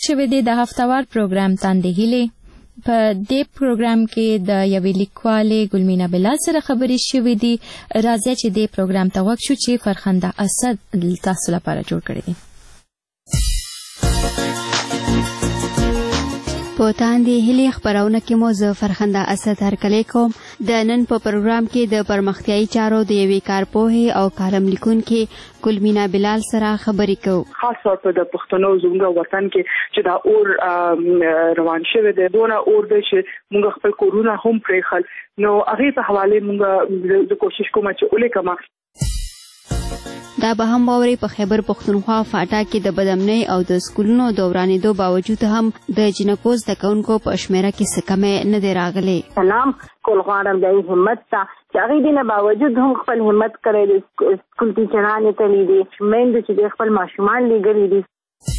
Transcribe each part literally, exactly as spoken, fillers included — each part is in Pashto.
شوې دي د هفتوار پروګرام تاندې هیلې. په دې پروګرام کې د یوې لیکوالې ګلمینا بلال سره خبرې شوې دي. راځي چې دې پروګرام ته وګورو چې فرخنده اسد تاسو لپاره جوړ کړی دی. په تاندې هیلې خبرونه کې مو زه فرخنده اسد هرکلی کوم. د نن په پروګرام کې د پرمختیایي چارو د یوې کارپوهې او کالم لیکونکې ګلمینا بلال سره خبرې کوو. خاص طور په د پښتنو زموږ وطن کې چې دا اور روان شوی دی، دونه اور دی چې موږ خپل کورونه هم پرېښل. نو هغې په حواله موږ د کوشش کوم چې ولیکم. دا به هم واوري په خیبر پښتونخوا فاټا کې د بدامنۍ او د سکولونو دورانېدو باوجود هم د جنکو زده کوونکو په شمیره کې څه کمی نه دی راغلی. سلام کول غواړم د همت ته چې هغې دې نه باوجود هم خپل همت کړی دی. سکول ټیچرانې تللي دي، میندې چې د خپل ماشومان لېږلي دي.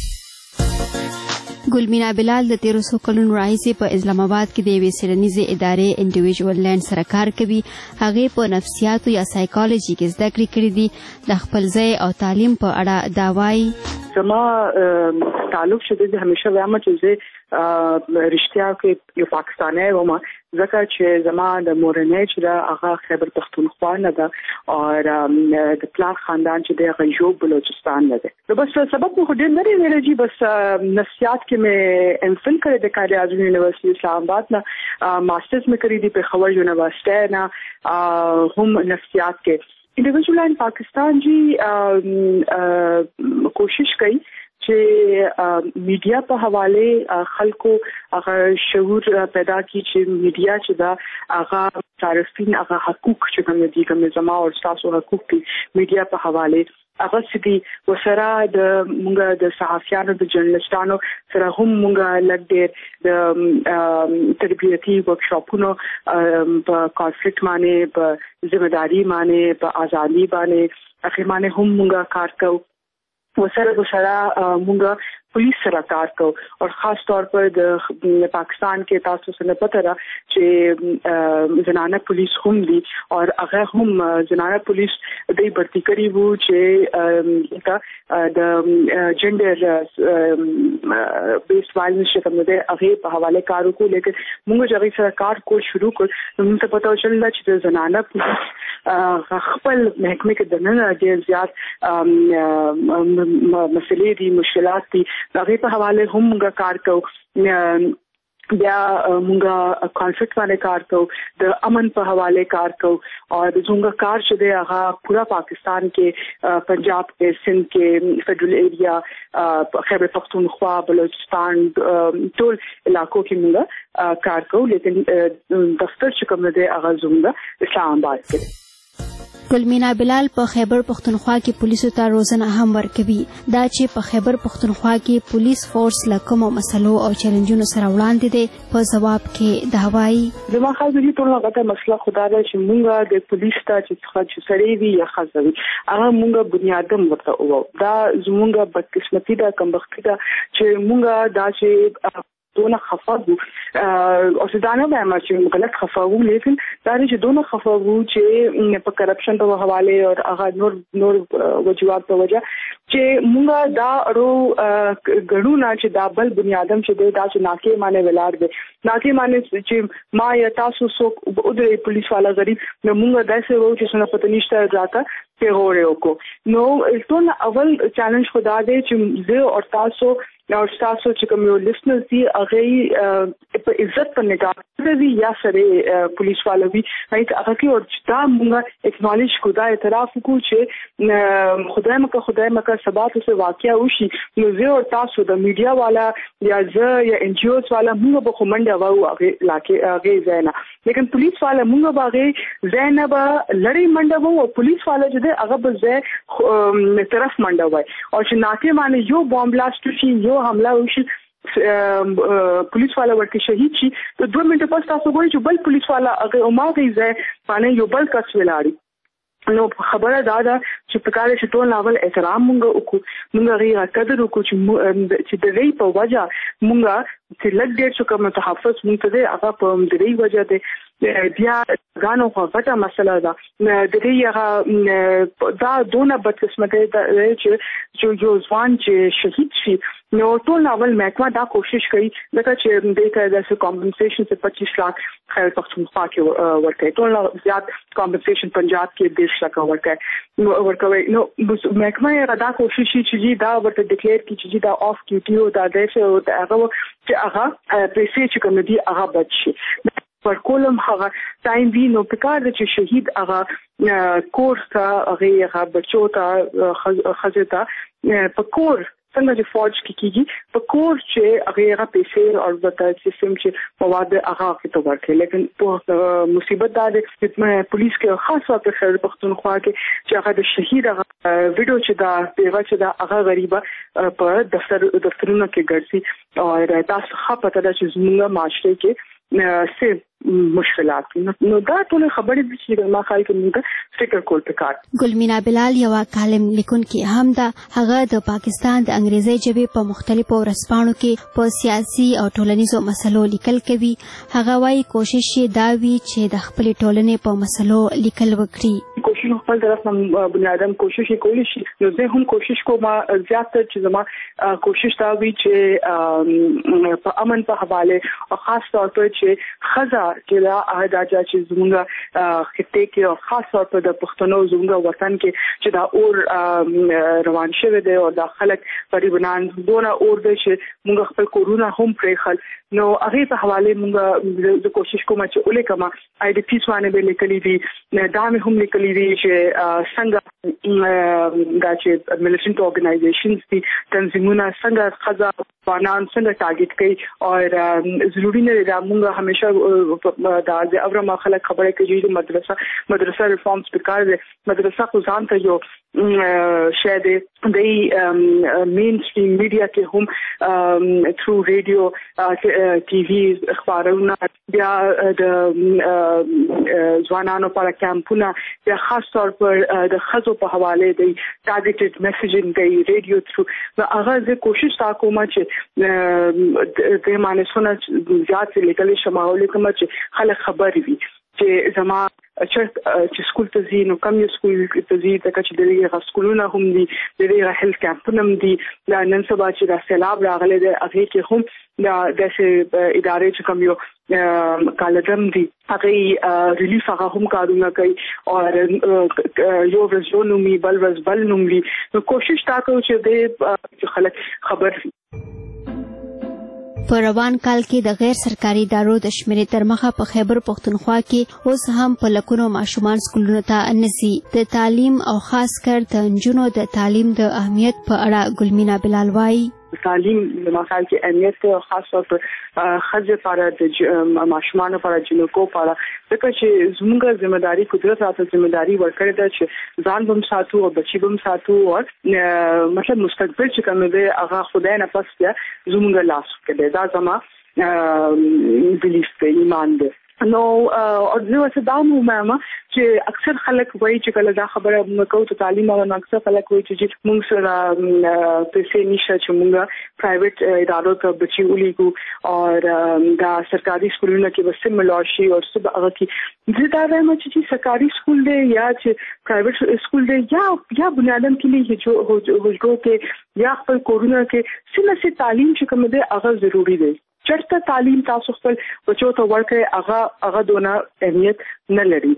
ګلمینا بلال د تیرو څو کلونو راهیسې په اسلام آباد کې د یوې څېړنیزې ادارې انډیویژوال لینډ سره کار کوي. هغې په نفسیاتو یا سایکالوژي کې زده کړې کړې دي. د خپل ځای او تعلیم په اړه دا وایي. زما تعلق شده دی همیشه وایم چې زه رښتیا کې یو پاکستانی وم، ځکه چې زما د مورنۍ چې ده هغه خیبر پښتونخوا نه ده او د پلار خاندان چې دی هغه ژوب بلوچستان نه دی. نو بس سبق مو خو ډېر نه دی ویلی جي، بس نفسیات کې مې ایم فل کړی دی قائد اعظم یونیورسټي اسلام آباد نه، ماسټرز مې کړی دی پېښور یونیورسټۍ نه هم نفسیات کې. انډیویژوال لینډ پاکستان جی کوشش کوي چې میډیا په حواله خلکو هغه شعور پیدا کی چې میډیا چې دا هغه صارفین هغه حقوق چې کوم دي کوم زما او تاسو حقوق دي میډیا په حواله هغه سدي وسره د مونږه د صحافیانو د جرنالستانو سره هم مونږه لګ ډېر د تربیتي ورکشاپونو په کانفلیکټ باندې په ذمہداري باندې په ازادي باندې اخر باندې هم مونږه کار کوو. وسره وسره مونږه پولیس سره کار کوو او خاص طور پر د پاکستان کې تاسو سره پته را چې زنانه پولیس هم دي او هغه هم زنانه پولیس د برتی کړي وو چې د جندر بیس وایلنس چې کوم دی هغه په حواله کار وکړو. لیکن موږ چې سره کار کول شروع کړ نو موږ ته پته وشول چې زنانه پولیس خپل محکمه کې د نن ډېر زیات مسلې دي، مشکلات دي، هغه په حواله هم موږ کار کوو. بیا موږ کانفلیکټ باندې کار کوو، د امن په حواله کار کوو او د زموږ کار چې دی هغه پورا پاکستان کې پنجاب کې سندھ کې فیډرل ایریا خیبر پختونخوا بلوچستان ټول علاقو کې موږ کار کوو. لیکن دفتر چې کوم دی هغه زموږ اسلام آباد کې. ګلمینا بلال په خیبر پختونخوا کې پولیسو ته روزنه هم ورکوي. دا چې په خیبر پختونخوا کې پولیس فورس له کومو مسلو او چیلنجونو سره وړاندې دی په ځواب کې دا وایي. زما خاص دي ټول هغه مسله خدا ده چې موږ د پولیس ته چې سړی وي یا ښځه وي هغه موږ بنیادم ورته وو. دا زموږ بدقسمتي ده، کمبختي ده چې موږ دا چې دونه خفه وو او څه به ما چې غلط خفه وو. لیکن دا چې دونه خفه وو چې په کرپشن په حواله او هغه نور نور وجوهات په وجه چې موږ دا ورو غړو نه چې دا بل بنیادم چې دا چې ناکې معنی ولار دی، ناکې معنی چې ما یا تاسو سو او د پولیس والا غریب نو موږ داسې وو چې څنګه پته نشته راځه په هوره وکړو. نو ټول اول چیلنج خدا دی چې زه او تاسو او تاسو چې کوم یو لیسنر دي هغه په عزت په نگاه کوي یا سره پولیس والا وي هغه کې او دا موږ اکنالج کو دا اعتراف کو چې خدای مکه خدای مکه سبات څه واقعیا وشي نو زه او تاسو د میډیا والا یا زه یا ان جی اوز والا موږ به کومنډه واو هغه لاکه هغه زینا. لیکن پولیس والا موږ باغې زینب لړۍ منډه وو او پولیس والا چې هغه به زه طرف منډه وای او چې ناکه باندې یو بم بلاست شي یو حمله وشي پولیس والا ورته شهید شي نو دوه منټه پس تاسو ګورئ چې بل پولیس والا هغه اوماغي ځای باندې یو بل کس ولاړی. نو خبره دا ده چې په کار چې ټول ناول احترام مونږ وکړو، مونږ غي قدر وکړو چې د دې په وجه مونږ چې لږ ډېر څه کوم تحفظ مونږ ته هغه په دې وجه ده بیا غانو غټه مسله ده د دې هغه دا دونه بدقسمته ده چې یو ځوان چې شهید شي نو ټول اول محکمه دا کوشش کوي لکه چې د دې کمپنسیشن څخه پچیس لک خیر پختونخوا کې ورکړي ټول زیات کمپنسیشن پنجاب کې دیش لک ورکړي ورکوي نو محکمه دا کوشش چې دا ورته ډیکلیئر کړي چې دا اف کیټي او دا د هغه چې هغه پیسې چې کوم دي هغه بچي پر کولم هغه ټایم وی نو پکار د چې شهید هغه کورس ته هغه هغه بچو ته خزه ته پکور څنګه چې فوج کې کیږي په کور چې هغه هغه پیسې او د سیستم چې مواد هغه کې تو ورکړي لیکن په مصیبت دا د پولیس کې خاصه په خیر پختونخوا کې چې هغه د شهید هغه ویډیو چې دا پیغه چې دا هغه غریبه په دفتر دفترونو کې ګرځي او تاسو خپه پته ده چې زموږ معاشره کې سه مشکلات نو دا ټول خبرې د چې ما خیال کې موږ فکر کول پکار ګلمینا بلال یو کالم لیکونکي هم دا هغه د پاکستان د انګریزي ژبې په مختلفو ورځپاڼو کې په سیاسي او ټولنیزو مسلو لیکل کوي هغه وايي کوشش یې دا وی چې د خپل ټولنې په مسلو لیکل وکړي کوشش خپل طرف نه بنیادم کوشش کولی شي نو زه هم کوشش کوم زیات چې زما کوشش دا وی چې په امن په حواله او خاص طور په چې خزا کې دا اهداج چې زموږه خطه کې او خاص طور په د پښتنو زموږه وطن کې چې دا اور روان شوی دی او دا خلک غریبان دونه اور دی چې موږ خپل کورونا هم پرېخل نو هغه په حواله موږ د کوشش کوم چې اولې کما آی ډی پیس باندې به لیکلي دي دا مې هم لیکلي دي چې څنګه دا چې ملیټنټ اورګنایزیشنز دي تنظیمونه څنګه خزا بانان څنګه ټارګټ کوي او ضروري نه دی موږ همیشه دا د اورما خلک خبره کوي چې مدرسه مدرسه ریفارمز پکار دي مدرسه خو ځان ته یو شاید د مین سټریم میډیا کې هم تھرو ریډیو ټي وي اخبارونه بیا د ځوانانو لپاره کیمپونه بیا خاص طور پر د خزو په حواله دی ټارګټډ میسیجینګ کوي ریډیو تھرو نو هغه زه کوشش تا کوم چې د مانسونه زیات لیکل شمول کوم چې خلک خبر وي چې زما چې سکول ته ځي نو کوم یو سکول ته ځي ځکه چې دغه سکولونه هم دي دغه هیلث کیمپونه هم دي دا نن سبا چې دا سیلاب راغلی دی هغه کې هم دا د ادارې چې کوم یو کالجم دي هغه ریلیف هغه هم کارونه کوي او یو ورځ نومي بل ورځ بل نومي نو کوشش تا کوو چې د خلک خبر په روان کال کې د غیر سرکاري ادارو د شمیرې تر مخه په خیبر پختونخوا کې اوس هم په لکونو ماشومان سکولونو ته نزي د تعلیم او خاص کر د نجونو د تعلیم د اهمیت په اړه ګلمینا بلال وايي تعلیم د مخال کې اهمیت او خاص طور پر خځې لپاره د ماشومان لپاره جنکو لپاره ځکه چې زموږه ځمېداري قدرت راته ځمېداري ورکړې ده چې ځان بم ساتو او بچي بم ساتو او مطلب مستقبل چې کوم دی هغه خدای نه پس دی زموږه لاس کې دی دا زما بلیف دی ایمان دی نو او زه څه دا مې چې اکثر خلک وایي چې کله دا خبره موږ کوو ته تعلیم او اکثر خلک وایي چې موږ سره پیسې نشته چې موږ پرایویټ ادارو ته بچي ولیکو او دا سرکاري سکولونو کې بس ملاشي او څه هغه کې زه دا وایم چې سرکاري سکول دی یا چې پرایویټ سکول دی یا یا بنیادم کې چې هوجو کې یا خپل کورونا کې څه نه تعلیم چې کوم دی هغه ضروری دی چرته تعلیم تاسو خپل بچو ته ورکړئ هغه هغه دونه اهمیت نه لري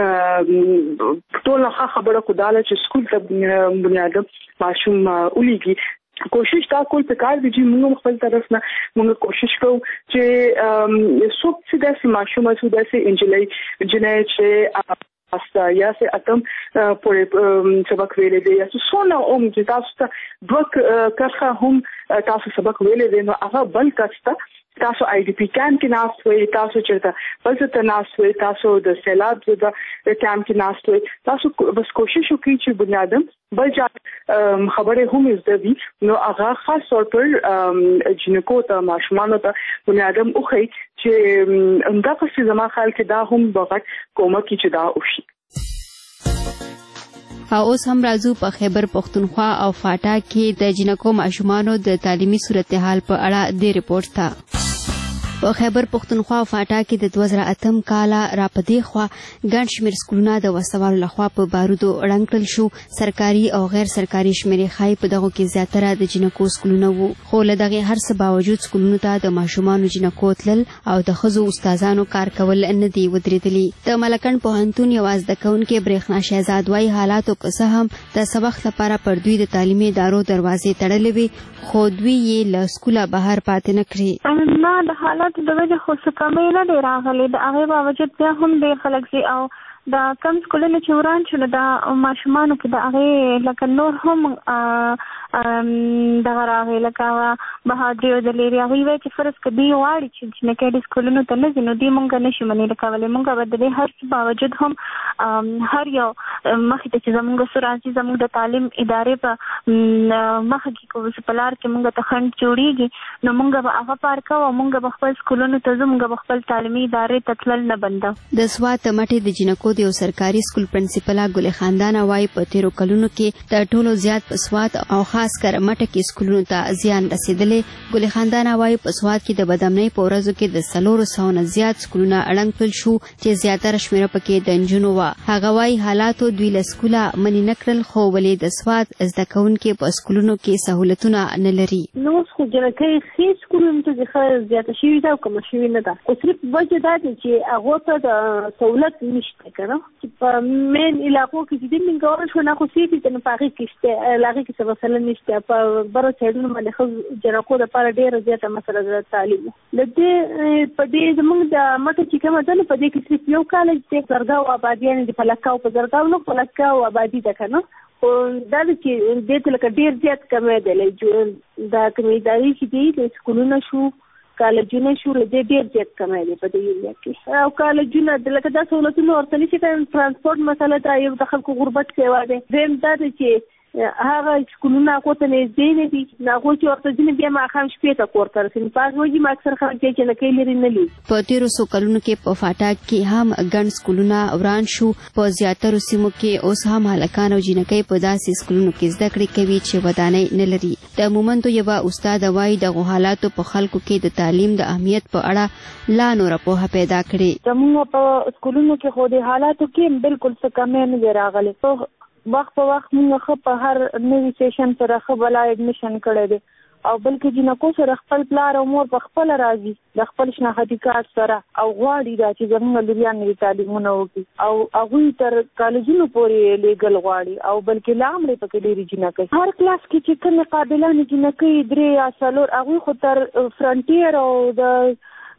ټول هغه خبره خداله چې سکول ته بنیادم ماشوم اولیږي کوشش تا کول پکار دي چې موږ خپل طرف نه موږ کوشش کوو چې څوک چې داسې ماشوم او داسې انجلۍ جنې چې استا یا سه اتم پورې سبق ویلې دي یا څه نه اوم چې تاسو ته دوک کښه هم تاسو سبق ویلې دي نو هغه بل کښه تاسو آی ډی پی کیمپ کې ناست وي تاسو چېرته بل څه ته ناست وي تاسو د سیلاب د کیمپ کې ناست وي تاسو بس کوشش وکړئ چې بنیادم بل ځای خبره هم زده وي نو هغه خاص طور پر جنکو ته ماشومان ته بنیادم اوخی چې اندغه څه زما خیال کې دا هم بغت کومه کې چې دا وشي او اوس هم راځو په خیبر پختونخوا او فاټا کې د جنکو ماشومانو د تعلیمي صورتحال په اړه د ریپورت ته په خیبر پښتونخوا فاټا کې د دوه زره اتم کاله راپدې خوا ګڼ شمېر سکولونه د وسوالو لخوا په بارودو ړنګ کړل شو. سرکاري او غیر سرکاري شمېرې ښایي په دغو کې زیاتره د جینکو سکولونه وو، خو له دغې هر څه باوجود سکولونو ته د ماشومانو جینکو تلل او د ښځو استادانو کار کول نه دي ودرېدلي. د ملکنډ پوهنتون یوه زده کوونکې برېښنا شهزاد وایي حالاتو که څه هم د څه وخت لپاره پر دوی د تعلیمي ادارو دروازې تړلې وي، خو دوی یې له سکوله بهر پاتې نه کړي. نه د حالاتو د وجې خو څه کمی نه دی راغلی، د هغې باوجود بیا هم ډېر خلک ځي او دا کم سکولونه چې وران شول د ماشومانو کې د هغې لکه نور هم دغه راغی لکه بهادري او دلیري هغوی وایي چې فرض که دوی غواړي چې جینکۍ دې سکولونو ته نه ځي نو دوی مونږ نه شي منې کولی. مونږ به د دې هر څه باوجود هم هر یو مخې ته چې زمونږ څه راځي زمونږ د تعلیم ادارې په مخه کې کوو چې په لار کې مونږ ته خنډ جوړېږي نو مونږ به هغه پار کوو او مونږ به خپل سکولونو ته ځو، مونږ به خپل تعلیمي ادارې ته تلل نه بندو. د سوات مټې د جینکو د یو سرکاري سکول پرنسپله ګلې خاندانه وایي په تېرو کلونو کې د ټولو زیات په سوات او خاص کر مټه کې سکولونو ته زیان رسېدلی. ګلې خاندانه وایي په سوات کې د بدامنۍ په ورځو کې د څلورو سوو نه زیات سکولونه ړنګ کړل شو چې زیاتره شمېره پکې د نجونو وه. هغه وایي حالاتو دوی له سکوله منې نه کړل، خو ولې د سوات زده کوونکي په سکولونو کې سهولتونه نه لري. نو اوس خو جنکۍ ښې سکولونو ته ښه زیاته شوې ده او کمه شوې نه ده، خو صرف وجه دا دی چې هغو ته د سهولت نشته که نه، چې په مین علاقو کې چې دې منګول شو نه خو سیفي ته نو په هغې کې شته هغې کې څه مسله نشته. په برو سایډونو باندې ښه جنکو دپاره ډېره زیاته مسله ده تعلیم. د دې په دې زموږ د مټه چې کومه ده نو په دې کې صرف یو کالج دی، زرګاو آبادیانې دي په لکاو په زرګاو نه په لکاو آبادي ده که نه، خو دا ده چې دې ته لکه ډېر زیات کمی دی. دا کومې ادارې چې دي د سکولونه شو کالجونه شو له دې ډېر زیات کمی دی په دې ایریا کې. او کالجونه لکه دا سهولتونه ورته نشي کولی، ترانسپورټ مسله ده، یو د خلکو غربت سیوا دی. دویم دا دی چې هغه سکولونه هغو ته نږدې نه دي، هغو چې ورته ځینې بیا ماښام شپې ته کور ته رسوي، په هغې وجې اکثر خلک دی چې جنکۍ لرې نه لي. په تېرو څو کلونو کې په فاټا کې هم ګڼ سکولونه وران شو. په زیاترو سیمو کې اوس هم هلکان او جینکۍ په داسې سکولونو کې زده کړې کوي چې ودانۍ نه لري. د مومندو یوه استاده وایي دغو حالاتو په خلکو کې د تعلیم د اهمیت په اړه لا نوره پوهه پیدا کړې. زموږ په سکولونو کې خو د حالاتو کې بالکل څه کمی نه دی راغلی. وخت په وخت موږ ښه په هر نوي سیشن سره ښه بلا ایډمیشن کړی دی او بلکې جینکو سره خپل پلار او مور په خپله راځي د خپل شناختي کارت سره او غواړي دا چې زموږ لوریان نوي تعلیمونه وکړي او هغوی تر کالجونو پورې لیږل غواړي او بلکې لا هم پکې ډېرې جینکۍ هر کلاس کې چې کومې قابلانې جینکۍ درې یا څلور هغوی خو تر فرنټیر او د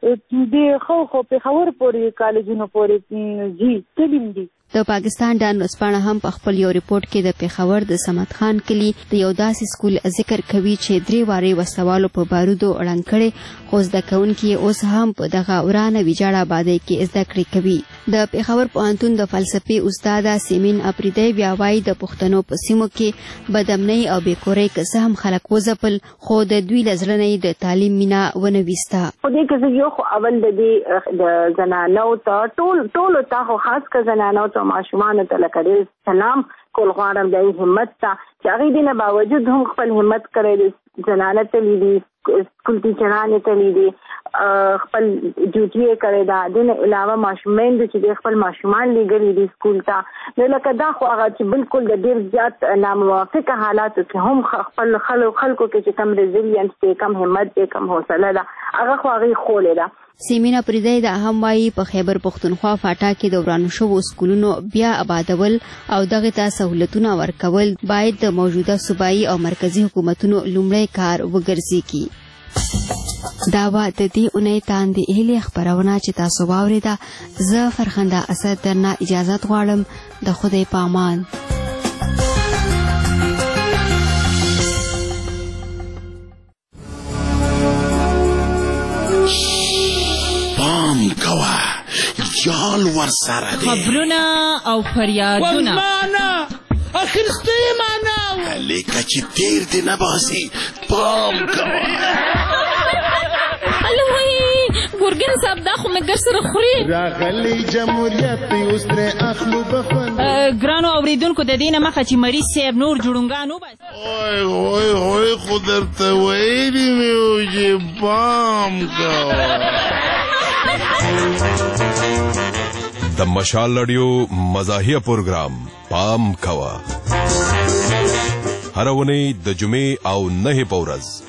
د خو خو پېښور پورې کالجونو پورې ځي تلیم دي. د پاکستان ډان ورځپاڼه هم په خپل یو ریپورت کې د پېښور د صمد خان کلي د یو داسې سکول ذکر کوي چې درې وارې وسوالو په بارودو ړنګ کړی، خو زده کوونکي اوس هم په دغه ورانه ویجاړه آبادۍ کې زده کړې کوي. د پېښور پوهنتون د فلسفې استاده سیمین اپریدی بیا وایي د پښتنو په سیمو کې بدامنۍ او بېکورۍ که څه هم خلک وځپل، خو د دوی له زړه نه د تعلیم مینه ونه ویسته. خو دې کې زه یو خو اول د دې د زنانو ته ټول ټولو ته خو خاص که زنانو ته ماشومانو ته لکه ډېر سلام کول غواړم د همت ته چې هغې دې نه باوجود هم خپل همت کړی دی. زنانه تللی دي، سکول ټیچرانې تللی دي، خپل ډیوټي یې کړې ده. دې نه علاوه ماشومین دي چې دی خپل ماشومان لیږلي دي سکول ته. نو لکه دا خو هغه چې بالکل د ډېر زیات ناموافقه حالاتو کې هم خپل خلکو کې چې کم ریزیلینس دی، کم همت دی، کم حوصله ده، هغه خو هغې ښولې ده. سیمینا پریدی دا هم وایي په خیبر پښتونخوا فاټا کې د ورانو شوو سکولونو بیا آبادول او دغه ته سهولتونه ورکول باید د موجوده صوبایي او مرکزی حکومتونو لومړی کار وګرځي. دا و د دې اونۍ تاندې هیلې خپرونه چې تاسو واورېده. زه فرخنده اسد درنه اجازت غواړم. د خدای په امان. پام کوه جال ور سره دی خبرونه او فریادونه والمانا اخرستی مانا لیکه چې تیر دی نباسي پام کوه الوی ګورګین صاحب دا خو خلک سره خوري راغلی جمهوریت اوس ترې اخلو بخوند ګرانو اوریدونکو د دې نه مخه چې مریض صاحب نور جوړونګان وباسي اوی اوی اوی خو درته ویلي مې و چې پام کوه د مشال رادیو مزاحیه پروګرام پام کوه هر اونۍ د جمعې او نه په ورځ